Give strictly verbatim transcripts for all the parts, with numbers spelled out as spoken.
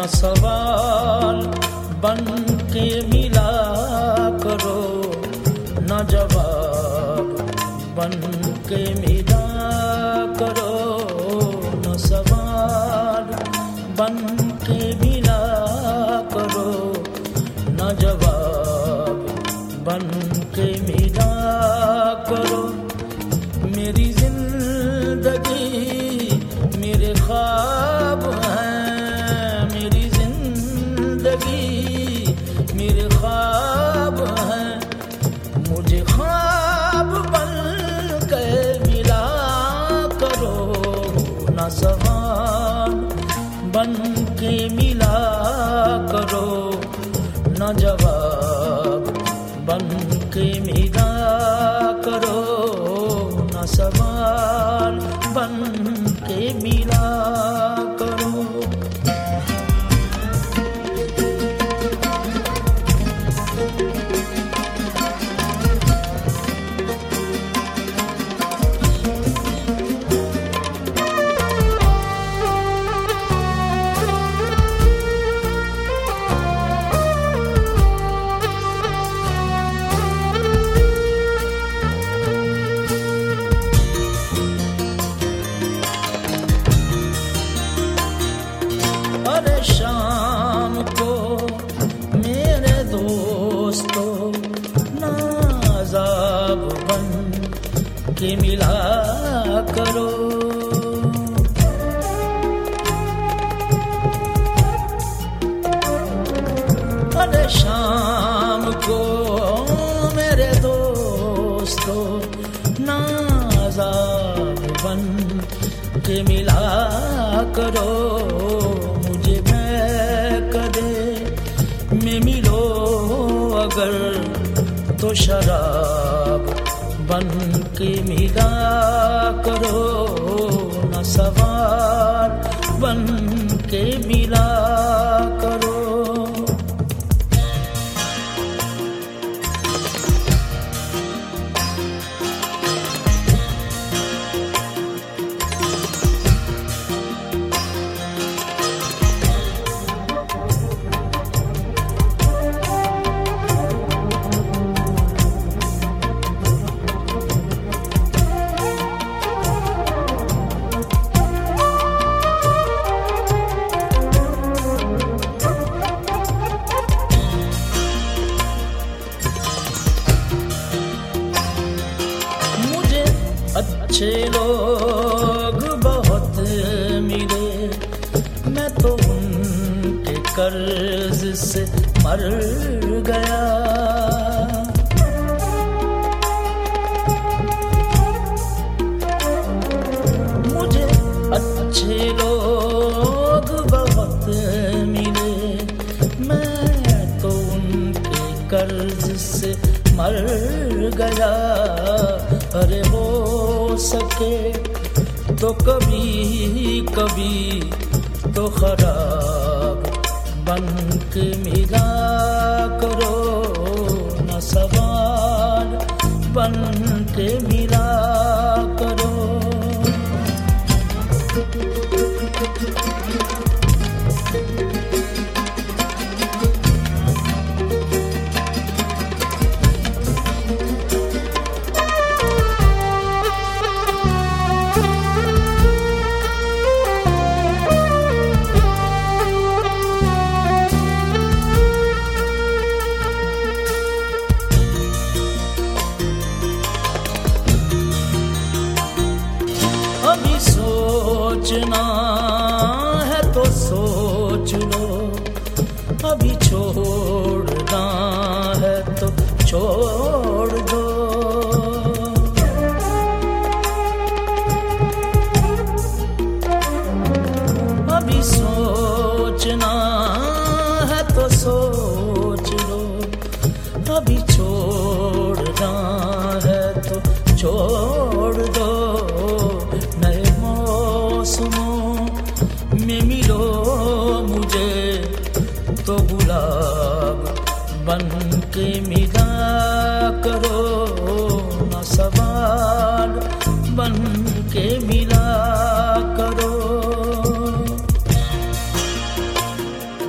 सवाल बन के मिला करो, न जवाब बन के मिला करो, न सवाल बन के मिला करो, न जवाब बन के मिला करो। मेरी जिंदगी मेरे ख्वाब हैं, मेरी जिंदगी मेरे ख्वाब हैं, मुझे ख्वाब बन के मिला करो, न सवाल बन के मिला करो, न जवाब बन के मिला करो, न सवाल बन के मिला करो। शाम को मेरे दोस्तों नाज़ाब बन के मिला करो, अरे शाम को मेरे दोस्तों नाज़ाब बन के मिला करो, में मिलो अगर तो शराब बन के मिला करो, न सवाल बन के मिला करो। अच्छे लोग बहुत मिले, मैं तो उनके कर्ज से मर गया, मुझे अच्छे लोग बहुत मिले, मैं तो उनके कर्ज से मर गया। अरे हो सके तो कभी कभी तो खराब बन के मिला करो, न सवाल बन के मिला करो। अभी सोचना है तो सोच लो, अभी छोड़ना है तो छोड़ दो, अभी सोचना है तो सोच लो, अभी छोड़ना है तो छोड़ दो। नए मौसमों में मिलो मुझे तो गुलाब बन के मिला करो, न सवाल बन के मिला करो।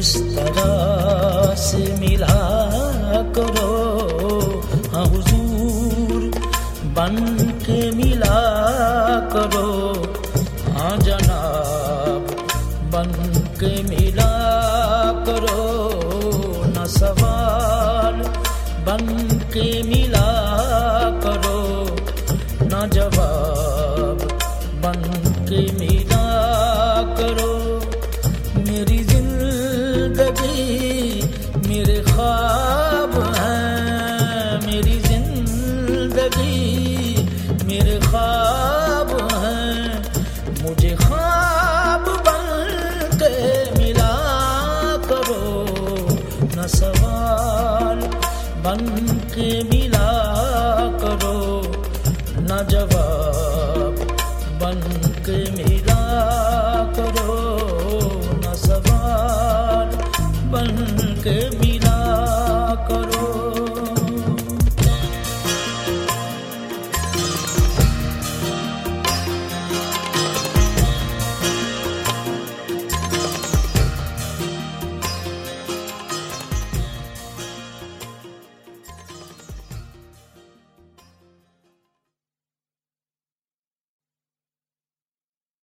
उस तरह से मिला करो, हाँ हुजूर बन के मिला करो, हाँ जनाब बन के मिला करो, न सवाल बन के मिला करो, न जवाब बन के मिला करो। मेरी जिंदगी मेरे ख्वाब हैं, मेरी जिंदगी मेरे ख्वाब हैं, मुझे ख्वाब बन के मिला करो, न सवाल बन के मिला